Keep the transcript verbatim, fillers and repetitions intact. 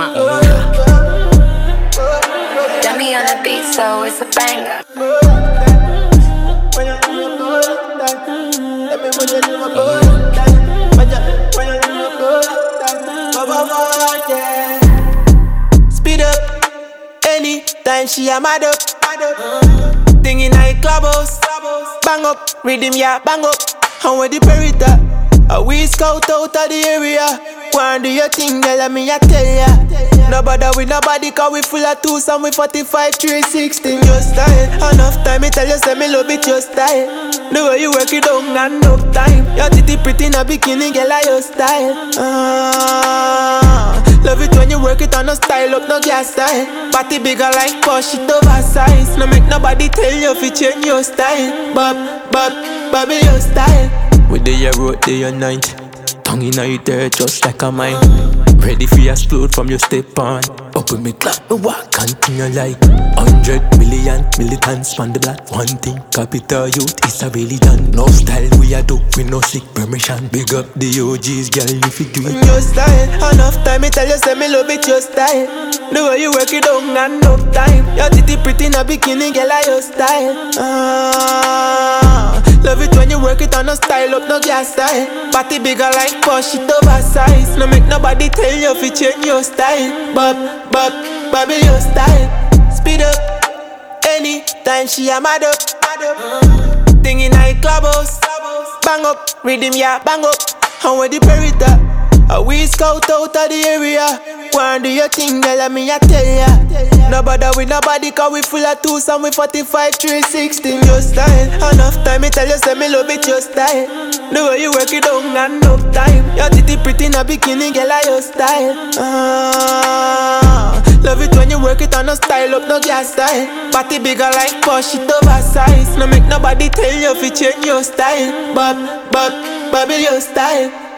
my Dummy on the beat, so it's a banger. Speed up, anytime she a mad up. Thing in a clubhouse, bang up, rhythm yeah, bang up. And with the perita, a we scout out of the area. Go and do your thing, girl, and me I tell ya. No bother with nobody, cause we full of twos and we forty-five, three sixteen. Your style, enough time, me tell you, say me love it, your style. The way you work it down, enough time. Your titty pretty in a bikini, girl, like your style. Ah, love it when you work it on no style up, no gas style. Body bigger like push it oversized. No make nobody tell you if you change your style. Bob, bob, bobby your style. With the year road, day and night. Tongue in your there just like a mine. Ready for your explode from your step on. Open me clap, me walk, continue like Hundred million militants on the block. One thing, capital youth is a religion. No style we a do, we no seek permission. Big up the O Gs, girl, if you do it. Your style, enough time, me tell you, say me love it, your style. The way you work it down, enough time. Your titty pretty in a bikini, girl, like your style. Ah, love it when you work it on no style up, no gas style. Body bigger like push it oversized. No make nobody tell you if you change your style. Bob, bob, bobby your style. Speed up, anytime she a mad up. Thing in a clubhouse, bang up, rhythm yeah, bang up. And with the perita, a we scout out of the area. Go and do your thing, girl, and me I tell ya. No bother with nobody, cause we full of twos and we forty-five, three sixteen. Your style, enough time, me tell you, say me love it, your style. The way you work it down, enough time. Your titty pretty in a bikini, girl, like your style. Ah, love it when you work it on no style up, no gas style. Body bigger like push it oversized. No make nobody tell you if you change your style. Bob, bob, bobby your style.